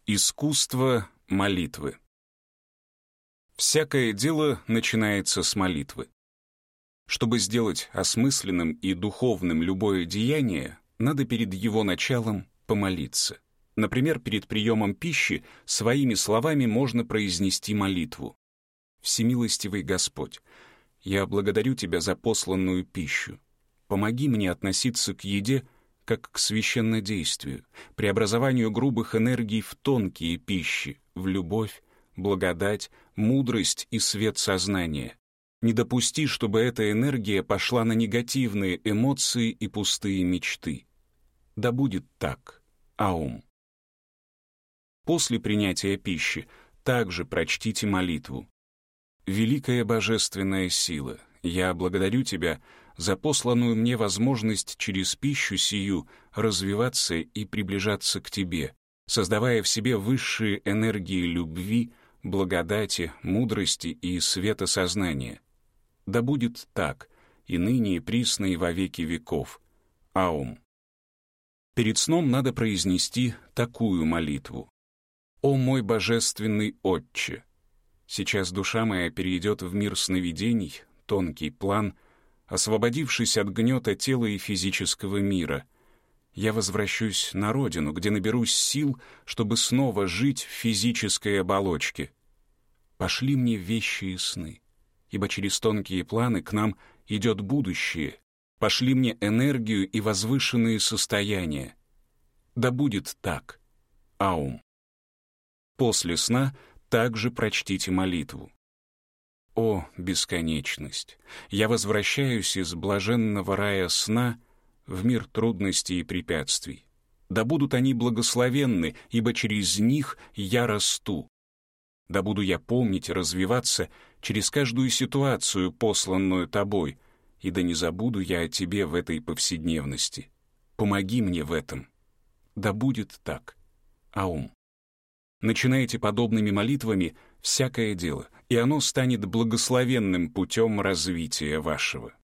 Искусство молитвы. Всякое дело начинается с молитвы. Чтобы сделать осмысленным и духовным любое деяние, надо перед его началом помолиться. Например, перед приемом пищи своими словами можно произнести молитву. «Всемилостивый Господь, я благодарю Тебя за посланную пищу. Помоги мне относиться к еде как к священнодействию, преобразованию грубых энергий в тонкие пищи, в любовь, благодать, мудрость и свет сознания. Не допусти, чтобы эта энергия пошла на негативные эмоции и пустые мечты. Да будет так. Аум». После принятия пищи также прочтите молитву. «Великая божественная сила, я благодарю Тебя за посланную мне возможность через пищу сию развиваться и приближаться к Тебе, создавая в себе высшие энергии любви, благодати, мудрости и света сознания. Да будет так, и ныне, и присно, и во веки веков. Аум». Перед сном надо произнести такую молитву. «О мой божественный Отче! Сейчас душа моя перейдет в мир сновидений, тонкий план, освободившись от гнета тела и физического мира. Я возвращусь на родину, где наберусь сил, чтобы снова жить в физической оболочке. Пошли мне вещи и сны, ибо через тонкие планы к нам идет будущее. Пошли мне энергию и возвышенные состояния. Да будет так. Аум». После сна также прочтите молитву. «О, бесконечность! Я возвращаюсь из блаженного рая сна в мир трудностей и препятствий. Да будут они благословенны, ибо через них я расту. Да буду я помнить и развиваться через каждую ситуацию, посланную Тобой, и да не забуду я о Тебе в этой повседневности. Помоги мне в этом. Да будет так. Аум». Начинайте подобными молитвами всякое дело, и оно станет благословенным путем развития вашего.